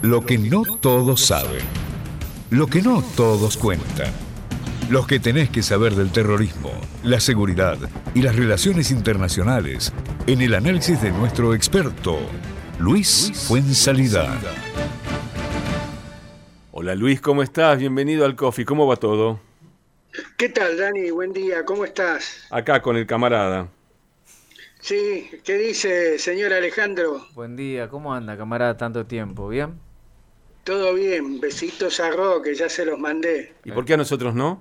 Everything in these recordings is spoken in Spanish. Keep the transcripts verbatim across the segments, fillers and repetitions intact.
Lo que no todos saben. Lo que no todos cuentan. Los que tenés que saber del terrorismo, la seguridad y las relaciones internacionales en el análisis de nuestro experto, Luis Fuenzalida. Hola Luis, ¿cómo estás? Bienvenido al Coffee. ¿Cómo va todo? ¿Qué tal, Dani? Buen día, ¿cómo estás? Acá con el camarada. Sí, ¿qué dice, señor Alejandro? Buen día, ¿cómo anda, camarada? Tanto tiempo, ¿bien? Todo bien, besitos a Ro, que ya se los mandé. ¿Y por qué a nosotros no?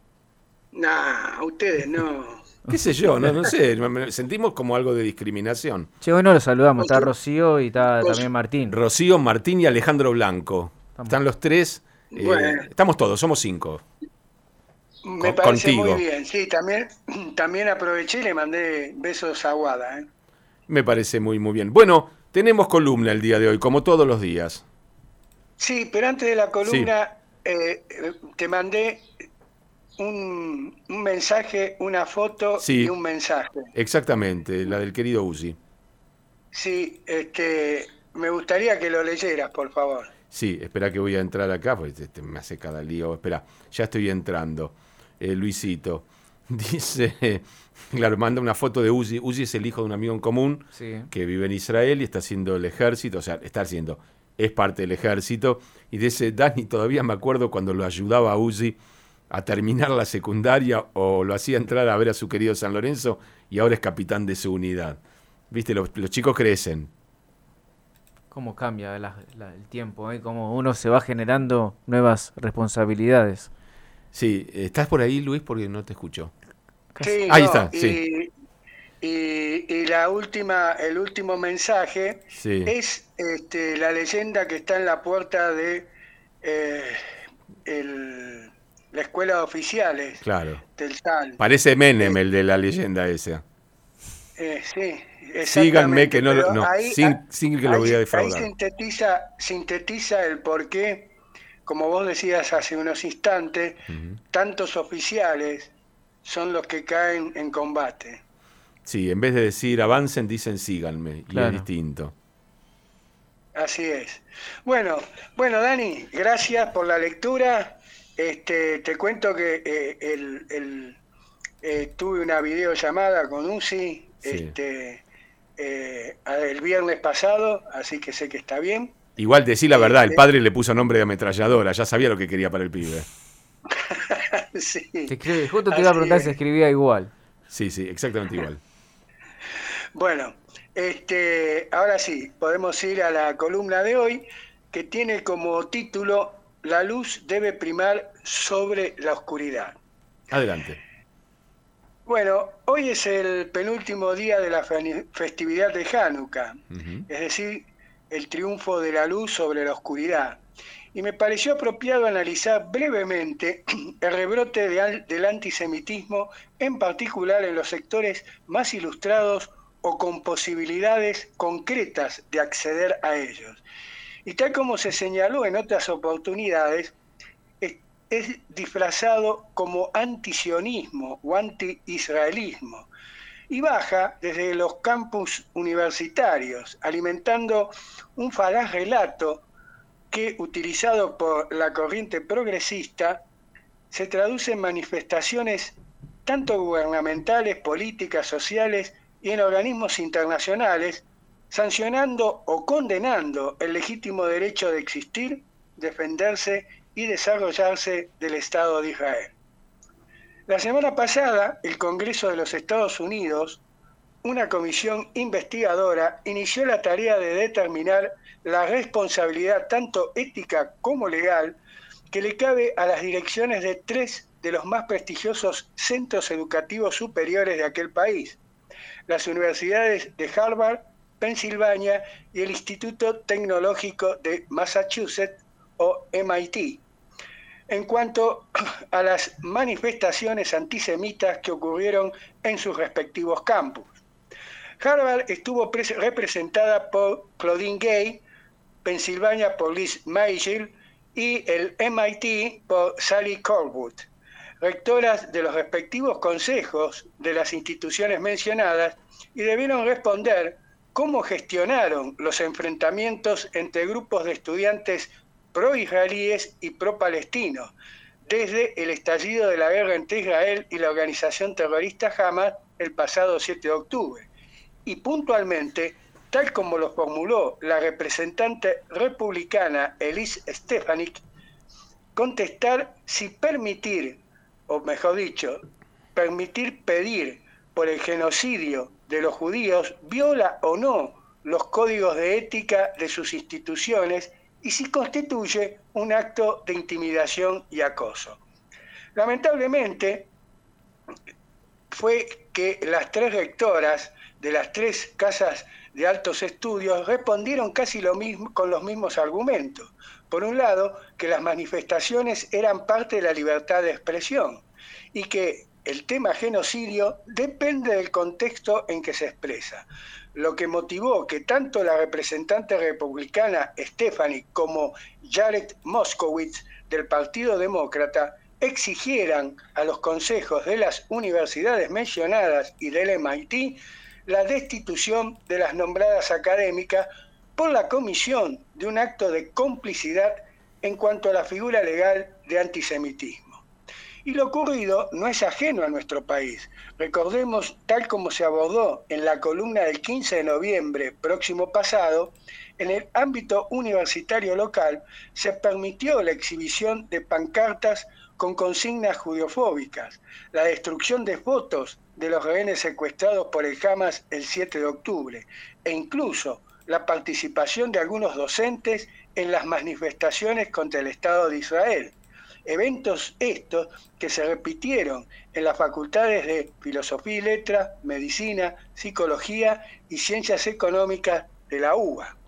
Nah, a ustedes no. ¿Qué sé yo? No, no sé, me- sentimos como algo de discriminación. Che, hoy no lo saludamos, está Vos- Rocío y está vos- también Martín. Rocío, Martín y Alejandro Blanco. Estamos. Están los tres. eh, Bueno. Estamos todos, somos cinco. Me Con- parece contigo. muy bien. Sí, también, también aproveché y le mandé besos a Guada, ¿eh? Me parece muy, muy bien. Bueno, tenemos columna el día de hoy, como todos los días. Sí, pero antes de la columna, eh, eh, te mandé un, un mensaje, una foto Sí. y un mensaje. Exactamente, la del querido Uzi. Sí, este, me gustaría que lo leyeras, por favor. Sí, espera que voy a entrar acá, porque este me hace cada lío. Espera, ya estoy entrando. Eh, Luisito dice, claro, manda una foto de Uzi. Uzi es el hijo de un amigo en común Sí. que vive en Israel y está haciendo el ejército, o sea, está haciendo, es parte del ejército. Y dice, Dani, todavía me acuerdo cuando lo ayudaba a Uzi a terminar la secundaria o lo hacía entrar a ver a su querido San Lorenzo y ahora es capitán de su unidad. Viste, los, los chicos crecen. Cómo cambia la- la- el tiempo, ¿eh? Cómo uno se va generando nuevas responsabilidades. Sí, ¿estás por ahí, Luis? Porque no te escucho. Sí, Ahí no, está, y, sí. y- y la última, el último mensaje Sí. es este, la leyenda que está en la puerta de eh, el- la escuela de oficiales Claro. del S A L. Parece Menem, el de la leyenda esa. Eh, sí, Síganme exactamente, que no, lo- pero no ahí, sin, ah, sin que lo ahí- voy a ahí defraudar. sintetiza, sintetiza el por qué, como vos decías hace unos instantes, Ujú. tantos oficiales son los que caen en combate. Sí, en vez de decir avancen, dicen síganme. Y Claro. es distinto. Así es. Bueno, bueno, Dani, gracias por la lectura. Este, te cuento que eh, el, el, eh, tuve una videollamada con Uzi Sí. este, eh, el viernes pasado, así que sé que está bien. Igual decir la verdad, el Sí. padre le puso nombre de ametralladora, ya sabía lo que quería para el pibe. Sí. Te escribe- justo te iba a Así preguntar es. si escribía igual. Sí, sí, exactamente igual. Bueno, este, ahora sí, podemos ir a la columna de hoy, que tiene como título La luz debe primar sobre la oscuridad. Adelante. Bueno, hoy es el penúltimo día de la fe- festividad de Hanukkah, Ujú. es decir, el triunfo de la luz sobre la oscuridad. Y me pareció apropiado analizar brevemente el rebrote de al- del antisemitismo, en particular en los sectores más ilustrados o con posibilidades concretas de acceder a ellos. Y tal como se señaló en otras oportunidades, es, es disfrazado como antisionismo o anti-israelismo y baja desde los campus universitarios, alimentando un falaz relato que, utilizado por la corriente progresista, se traduce en manifestaciones tanto gubernamentales, políticas, sociales y en organismos internacionales, sancionando o condenando el legítimo derecho de existir, defenderse y desarrollarse del Estado de Israel. La semana pasada, el Congreso de los Estados Unidos, una comisión investigadora, inició la tarea de determinar la responsabilidad tanto ética como legal que le cabe a las direcciones de tres de los más prestigiosos centros educativos superiores de aquel país, las universidades de Harvard, Pensilvania y el Instituto Tecnológico de Massachusetts o M I T, en cuanto a las manifestaciones antisemitas que ocurrieron en sus respectivos campus. Harvard estuvo representada por Claudine Gay, Pensilvania por Liz Magill y el M I T por Sally Corwood, rectoras de los respectivos consejos de las instituciones mencionadas, y debieron responder cómo gestionaron los enfrentamientos entre grupos de estudiantes pro-israelíes y pro-palestinos, desde el estallido de la guerra entre Israel y la organización terrorista Hamas el pasado siete de octubre. Y puntualmente, tal como lo formuló la representante republicana Elise Stefanik, contestar si permitir, o mejor dicho, permitir pedir por el genocidio de los judíos viola o no los códigos de ética de sus instituciones y si constituye un acto de intimidación y acoso. Lamentablemente, fue que las tres rectoras de las tres casas de altos estudios respondieron casi lo mismo, con los mismos argumentos. Por un lado, que las manifestaciones eran parte de la libertad de expresión y que el tema genocidio depende del contexto en que se expresa, lo que motivó que tanto la representante republicana Stefanik como Jared Moskowitz del Partido Demócrata exigieran a los consejos de las universidades mencionadas y del M I T la destitución de las nombradas académicas por la comisión de un acto de complicidad en cuanto a la figura legal de antisemitismo. Y lo ocurrido no es ajeno a nuestro país. Recordemos, tal como se abordó en la columna del quince de noviembre próximo pasado, en el ámbito universitario local se permitió la exhibición de pancartas con consignas judeofóbicas, la destrucción de fotos de los rehenes secuestrados por el Hamas el siete de octubre, e incluso la participación de algunos docentes en las manifestaciones contra el Estado de Israel. Eventos estos que se repitieron en las facultades de Filosofía y Letras, Medicina, Psicología y Ciencias Económicas de la U B A.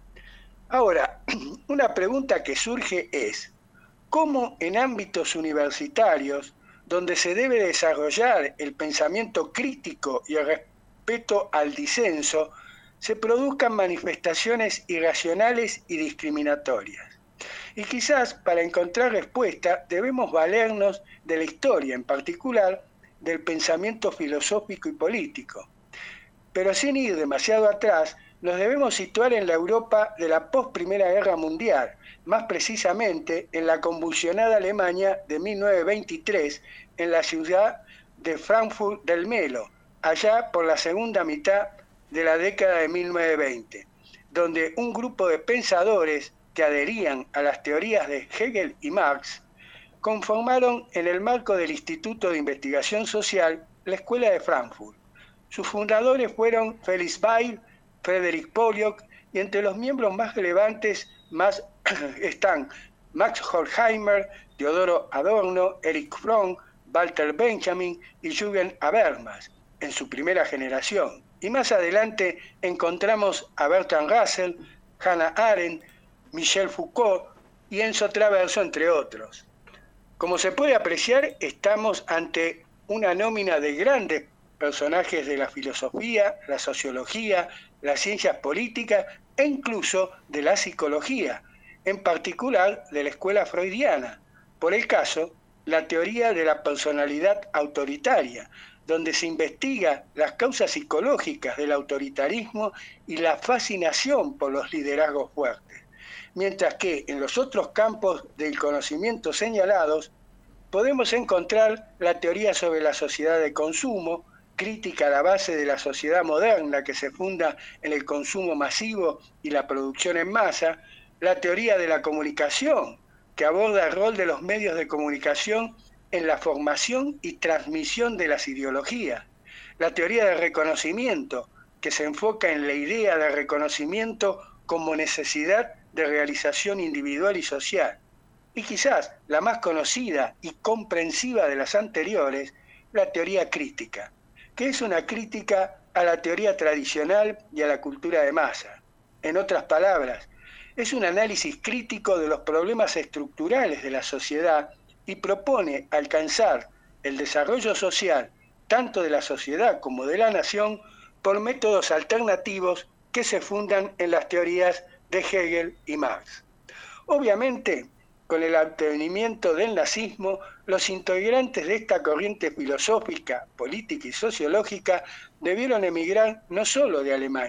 Ahora, una pregunta que surge es, ¿cómo en ámbitos universitarios, donde se debe desarrollar el pensamiento crítico y el respeto al disenso, se produzcan manifestaciones irracionales y discriminatorias? Y quizás para encontrar respuesta debemos valernos de la historia, en particular del pensamiento filosófico y político. Pero sin ir demasiado atrás, nos debemos situar en la Europa de la post-Primera Guerra Mundial, más precisamente en la convulsionada Alemania de mil novecientos veintitrés, en la ciudad de Frankfurt del Melo, allá por la segunda mitad de la década de mil novecientos veinte, donde un grupo de pensadores que adherían a las teorías de Hegel y Marx, conformaron en el marco del Instituto de Investigación Social la Escuela de Frankfurt. Sus fundadores fueron Felix Weil, Frederick Pollock, y entre los miembros más relevantes más están Max Horkheimer, Teodoro Adorno, Erich Fromm, Walter Benjamin y Jürgen Habermas, en su primera generación. Y más adelante encontramos a Bertrand Russell, Hannah Arendt, Michel Foucault y Enzo Traverso, entre otros. Como se puede apreciar, estamos ante una nómina de grandes personajes de la filosofía, la sociología, las ciencias políticas e incluso de la psicología, en particular de la escuela freudiana. Por el caso, la teoría de la personalidad autoritaria, donde se investiga las causas psicológicas del autoritarismo y la fascinación por los liderazgos fuertes. Mientras que en los otros campos del conocimiento señalados podemos encontrar la teoría sobre la sociedad de consumo, crítica a la base de la sociedad moderna que se funda en el consumo masivo y la producción en masa, la teoría de la comunicación, que aborda el rol de los medios de comunicación en la formación y transmisión de las ideologías, la teoría del reconocimiento, que se enfoca en la idea de reconocimiento como necesidad de realización individual y social. Y quizás la más conocida y comprensiva de las anteriores, la teoría crítica, que es una crítica a la teoría tradicional y a la cultura de masa. En otras palabras, es un análisis crítico de los problemas estructurales de la sociedad y propone alcanzar el desarrollo social tanto de la sociedad como de la nación por métodos alternativos que se fundan en las teorías de Hegel y Marx. Obviamente, con el advenimiento del nazismo, los integrantes de esta corriente filosófica, política y sociológica debieron emigrar no solo de Alemania,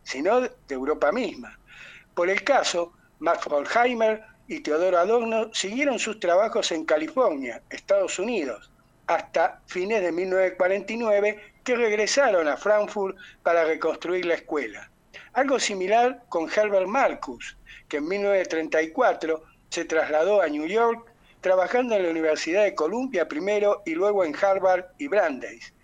sino de Europa misma. Por el caso, Max Horkheimer y Teodoro Adorno siguieron sus trabajos en California, Estados Unidos, hasta fines de mil novecientos cuarenta y nueve, que regresaron a Frankfurt para reconstruir la escuela. Algo similar con Herbert Marcus, que en mil novecientos treinta y cuatro se trasladó a New York, trabajando en la Universidad de Columbia primero y luego en Harvard y Brandeis.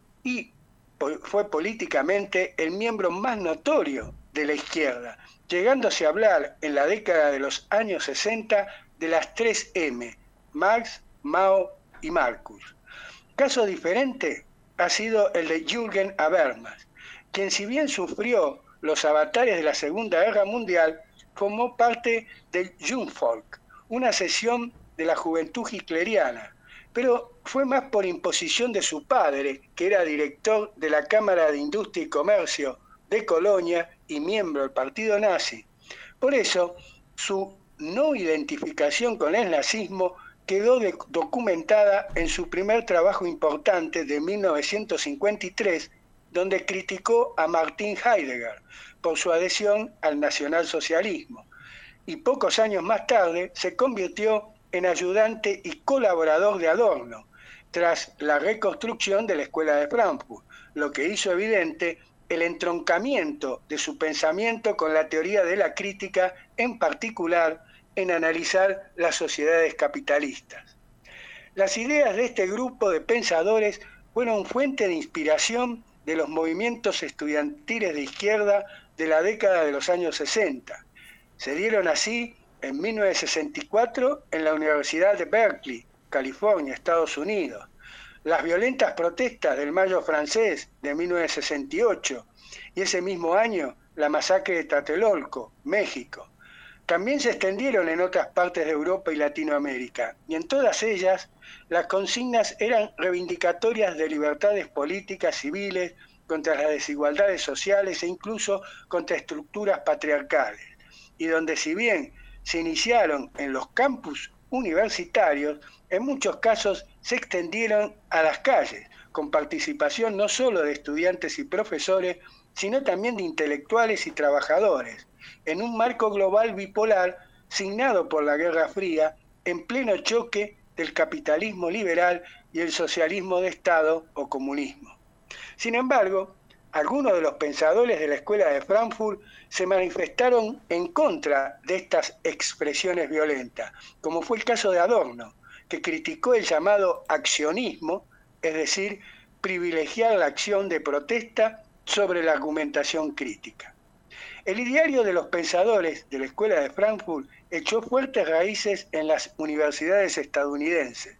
Y fue políticamente el miembro más notorio de la izquierda, llegándose a hablar en la década de los años sesenta de las tres eme, Marx, Mao y Marcus. Caso diferente ha sido el de Jürgen Habermas, quien si bien sufrió los avatares de la Segunda Guerra Mundial, formó parte del Jungvolk, una sección de la juventud hitleriana, pero fue más por imposición de su padre, que era director de la Cámara de Industria y Comercio de Colonia y miembro del partido nazi. Por eso, su no identificación con el nazismo quedó de- documentada en su primer trabajo importante de mil novecientos cincuenta y tres, donde criticó a Martin Heidegger por su adhesión al nacionalsocialismo. Y pocos años más tarde se convirtió en ayudante y colaborador de Adorno, tras la reconstrucción de la Escuela de Frankfurt, lo que hizo evidente el entroncamiento de su pensamiento con la teoría de la crítica, en particular en analizar las sociedades capitalistas. Las ideas de este grupo de pensadores fueron fuente de inspiración de los movimientos estudiantiles de izquierda de la década de los años sesenta. Se dieron así en mil novecientos sesenta y cuatro en la Universidad de Berkeley, California, Estados Unidos. Las violentas protestas del Mayo francés de mil novecientos sesenta y ocho y ese mismo año la masacre de Tlatelolco, México. También se extendieron en otras partes de Europa y Latinoamérica, y en todas ellas las consignas eran reivindicatorias de libertades políticas, civiles, contra las desigualdades sociales e incluso contra estructuras patriarcales, y donde si bien se iniciaron en los campus universitarios, en muchos casos se extendieron a las calles, con participación no solo de estudiantes y profesores, sino también de intelectuales y trabajadores, en un marco global bipolar signado por la Guerra Fría, en pleno choque del capitalismo liberal y el socialismo de Estado o comunismo. Sin embargo, algunos de los pensadores de la Escuela de Frankfurt se manifestaron en contra de estas expresiones violentas, como fue el caso de Adorno, que criticó el llamado accionismo, es decir, privilegiar la acción de protesta sobre la argumentación crítica. El ideario de los pensadores de la Escuela de Frankfurt echó fuertes raíces en las universidades estadounidenses,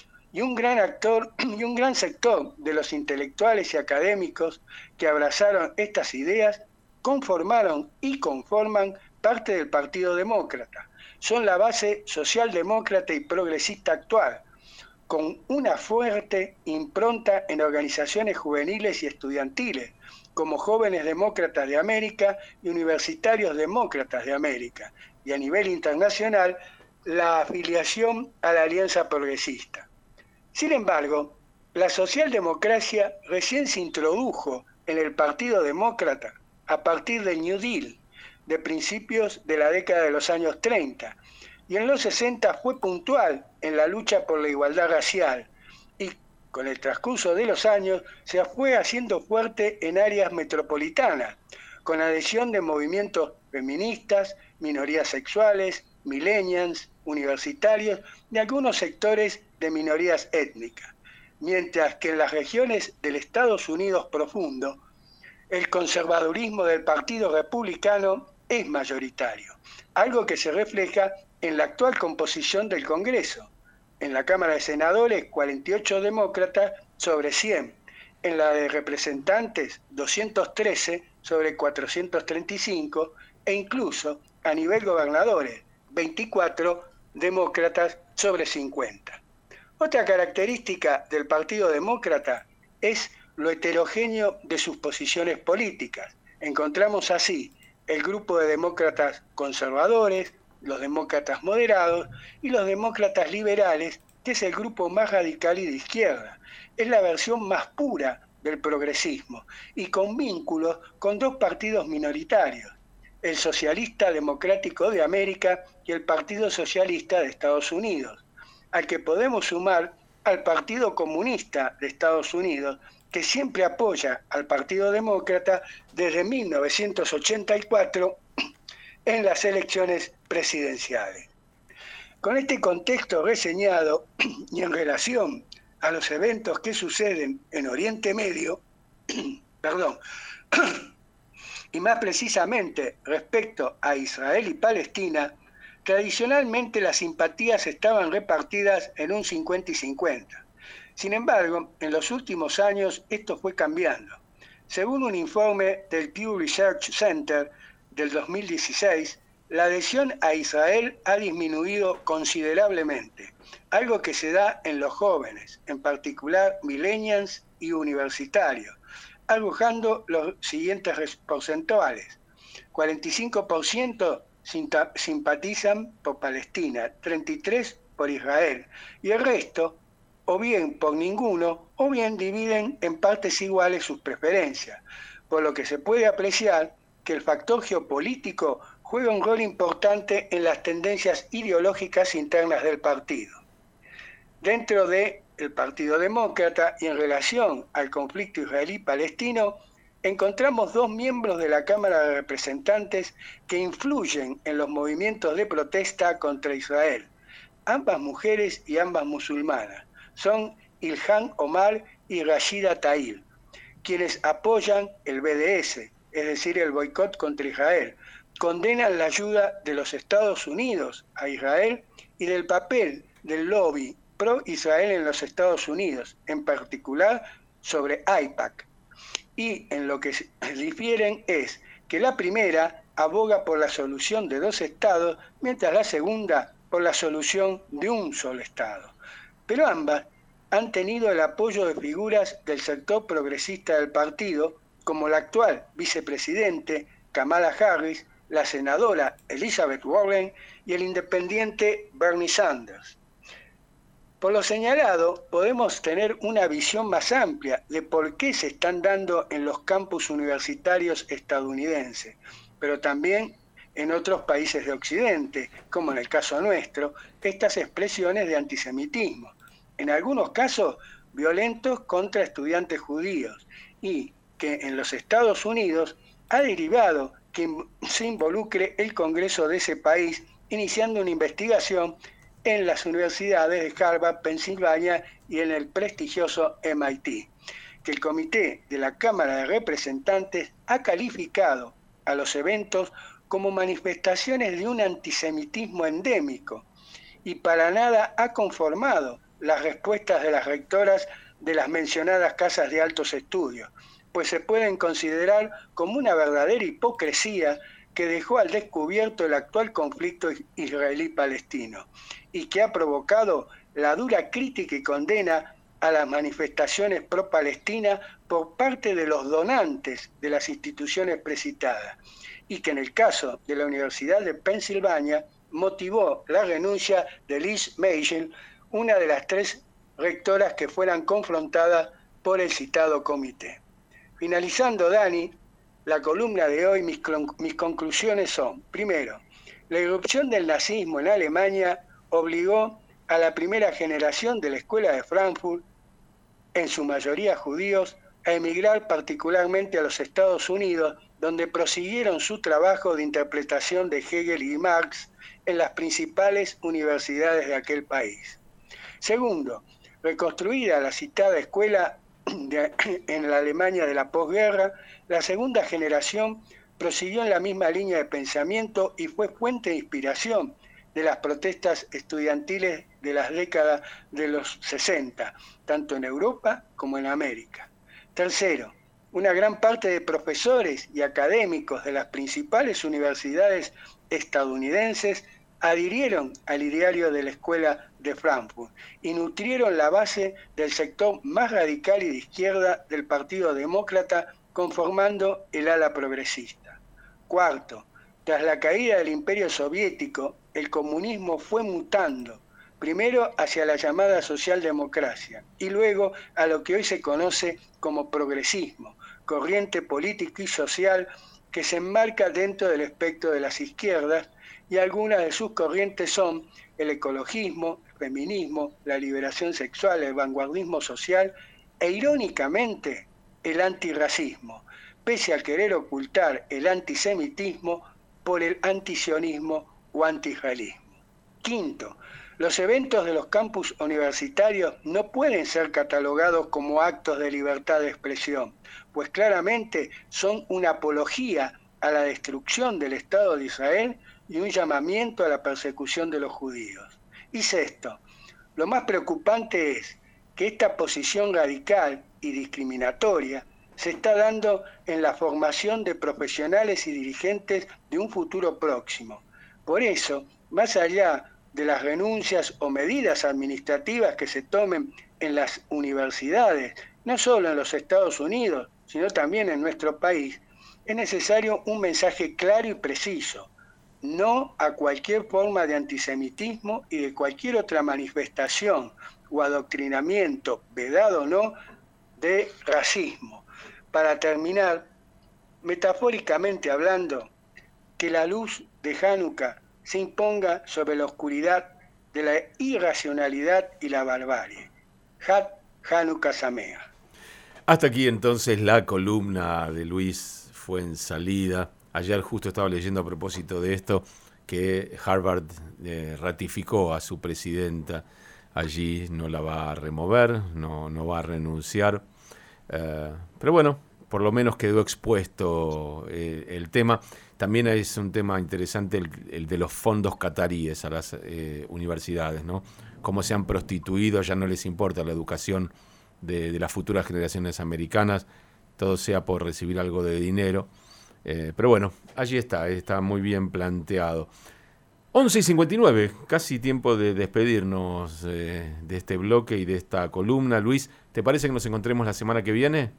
y un gran actor y un gran sector de los intelectuales y académicos que abrazaron estas ideas conformaron y conforman parte del Partido Demócrata. Son la base socialdemócrata y progresista actual, con una fuerte impronta en organizaciones juveniles y estudiantiles, como Jóvenes Demócratas de América y Universitarios Demócratas de América, y a nivel internacional, la afiliación a la Alianza Progresista. Sin embargo, la socialdemocracia recién se introdujo en el Partido Demócrata a partir del New Deal, de principios de la década de los años treinta, y en los sesenta fue puntual en la lucha por la igualdad racial, y con el transcurso de los años se fue haciendo fuerte en áreas metropolitanas, con adhesión de movimientos feministas, minorías sexuales, millennials, universitarios y algunos sectores de minorías étnicas, mientras que en las regiones del Estados Unidos profundo, el conservadurismo del Partido Republicano es mayoritario, algo que se refleja en la actual composición del Congreso. En la Cámara de Senadores, cuarenta y ocho demócratas sobre cien, en la de Representantes, doscientos trece sobre cuatrocientos treinta y cinco, e incluso a nivel gobernadores, veinticuatro demócratas sobre cincuenta. Otra característica del Partido Demócrata es lo heterogéneo de sus posiciones políticas. Encontramos así el grupo de demócratas conservadores, los demócratas moderados y los demócratas liberales, que es el grupo más radical y de izquierda. Es la versión más pura del progresismo y con vínculos con dos partidos minoritarios, el Socialista Democrático de América y el Partido Socialista de Estados Unidos, al que podemos sumar al Partido Comunista de Estados Unidos, que siempre apoya al Partido Demócrata desde mil novecientos ochenta y cuatro en las elecciones presidenciales. Con este contexto reseñado y en relación a los eventos que suceden en Oriente Medio, perdón, y más precisamente respecto a Israel y Palestina, tradicionalmente las simpatías estaban repartidas en un cincuenta y cincuenta. Sin embargo, en los últimos años esto fue cambiando. Según un informe del Pew Research Center del dos mil dieciséis, la adhesión a Israel ha disminuido considerablemente, algo que se da en los jóvenes, en particular millennials y universitarios, arrojando los siguientes porcentuales. cuarenta y cinco por ciento simpatizan por Palestina, treinta y tres por ciento por Israel, y el resto, o bien por ninguno, o bien dividen en partes iguales sus preferencias, por lo que se puede apreciar que el factor geopolítico juega un rol importante en las tendencias ideológicas internas del partido. Dentro del Partido Demócrata y en relación al conflicto israelí-palestino, encontramos dos miembros de la Cámara de Representantes que influyen en los movimientos de protesta contra Israel, ambas mujeres y ambas musulmanas. Son Ilhan Omar y Rashida Tlaib, quienes apoyan el B D S, es decir, el boicot contra Israel, condenan la ayuda de los Estados Unidos a Israel y del papel del lobby pro-Israel en los Estados Unidos, en particular sobre AIPAC. Y en lo que difieren es que la primera aboga por la solución de dos estados, mientras la segunda por la solución de un solo estado. Pero ambas han tenido el apoyo de figuras del sector progresista del partido, como la actual vicepresidente Kamala Harris, la senadora Elizabeth Warren y el independiente Bernie Sanders. Por lo señalado, podemos tener una visión más amplia de por qué se están dando en los campus universitarios estadounidenses, pero también en otros países de Occidente, como en el caso nuestro, estas expresiones de antisemitismo, en algunos casos violentos contra estudiantes judíos, y que en los Estados Unidos ha derivado que se involucre el Congreso de ese país, iniciando una investigación en las universidades de Harvard, Pensilvania y en el prestigioso M I T, que el Comité de la Cámara de Representantes ha calificado a los eventos como manifestaciones de un antisemitismo endémico y para nada ha conformado las respuestas de las rectoras de las mencionadas casas de altos estudios, pues se pueden considerar como una verdadera hipocresía que dejó al descubierto el actual conflicto israelí-palestino y que ha provocado la dura crítica y condena a las manifestaciones pro-Palestina por parte de los donantes de las instituciones precitadas, y que en el caso de la Universidad de Pensilvania motivó la renuncia de Liz Maisel, una de las tres rectoras que fueran confrontadas por el citado comité. Finalizando, Dani, la columna de hoy, mis, mis conclusiones son: primero, la irrupción del nazismo en Alemania obligó a la primera generación de la Escuela de Frankfurt, en su mayoría judíos, a emigrar particularmente a los Estados Unidos, donde prosiguieron su trabajo de interpretación de Hegel y Marx en las principales universidades de aquel país. Segundo, reconstruida la citada escuela de, en la Alemania de la posguerra, la segunda generación prosiguió en la misma línea de pensamiento y fue fuente de inspiración de las protestas estudiantiles de las décadas de los sesenta, tanto en Europa como en América. Tercero, una gran parte de profesores y académicos de las principales universidades estadounidenses adhirieron al ideario de la Escuela de Frankfurt y nutrieron la base del sector más radical y de izquierda del Partido Demócrata, conformando el ala progresista. Cuarto, tras la caída del Imperio Soviético, el comunismo fue mutando, primero hacia la llamada socialdemocracia y luego a lo que hoy se conoce como progresismo, corriente política y social que se enmarca dentro del espectro de las izquierdas, y algunas de sus corrientes son el ecologismo, el feminismo, la liberación sexual, el vanguardismo social e, irónicamente, el antirracismo, pese a querer ocultar el antisemitismo por el antisionismo o antiisraelismo. Quinto, los eventos de los campus universitarios no pueden ser catalogados como actos de libertad de expresión, pues claramente son una apología a la destrucción del Estado de Israel y un llamamiento a la persecución de los judíos. Y sexto, lo más preocupante es que esta posición radical y discriminatoria se está dando en la formación de profesionales y dirigentes de un futuro próximo. Por eso, más allá de las renuncias o medidas administrativas que se tomen en las universidades, no solo en los Estados Unidos, sino también en nuestro país, es necesario un mensaje claro y preciso: no a cualquier forma de antisemitismo y de cualquier otra manifestación o adoctrinamiento, vedado o no, de racismo. Para terminar, metafóricamente hablando, que la luz de Hanukkah se imponga sobre la oscuridad de la irracionalidad y la barbarie. Had Hanukkah Sameach. Hasta aquí entonces la columna de Luis Fuenzalida. Ayer justo estaba leyendo a propósito de esto que Harvard eh, ratificó a su presidenta. Allí no la va a remover, no, no va a renunciar. Uh, pero bueno, por lo menos quedó expuesto eh, el tema. También es un tema interesante el, el de los fondos cataríes a las eh, universidades, ¿no? Cómo se han prostituido, ya no les importa la educación de, de las futuras generaciones americanas, todo sea por recibir algo de dinero. Eh, pero bueno, allí está, está muy bien planteado. once y cincuenta y nueve, casi tiempo de despedirnos eh, de este bloque y de esta columna. Luis, ¿te parece que nos encontremos la semana que viene?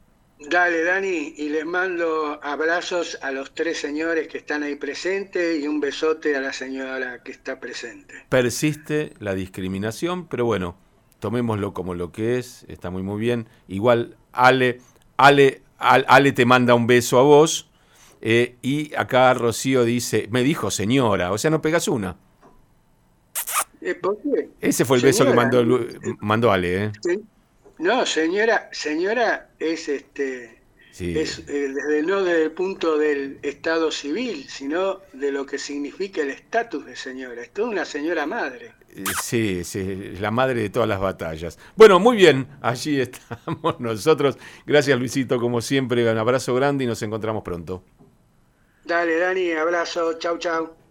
Dale, Dani, y les mando abrazos a los tres señores que están ahí presentes y un besote a la señora que está presente. Persiste la discriminación, pero bueno, tomémoslo como lo que es, está muy muy bien. Igual Ale, Ale, Ale, Ale te manda un beso a vos. Eh, y acá Rocío dice, me dijo señora, o sea, no pegas una. ¿Por qué? Ese fue el señora, beso que mandó, mandó Ale, ¿eh? Sí. No, señora, señora es este sí. es eh, desde no desde el punto del estado civil, sino de lo que significa el estatus de señora. Es toda una señora madre. Sí, sí, la madre de todas las batallas. Bueno, muy bien, allí estamos nosotros. Gracias, Luisito, como siempre, un abrazo grande y nos encontramos pronto. Dale, Dani, abrazo, chau, chau.